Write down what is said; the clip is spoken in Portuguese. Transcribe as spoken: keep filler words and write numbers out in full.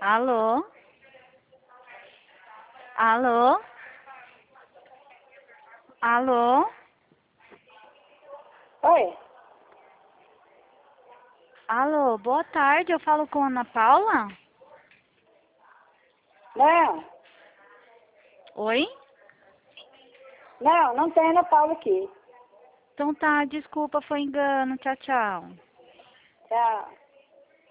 Alô? Alô? Alô? Oi? Alô, boa tarde, eu falo com a Ana Paula? Não, Oi? não, não tem Ana Paula aqui. Então tá, desculpa, foi engano, tchau, tchau. Tchau.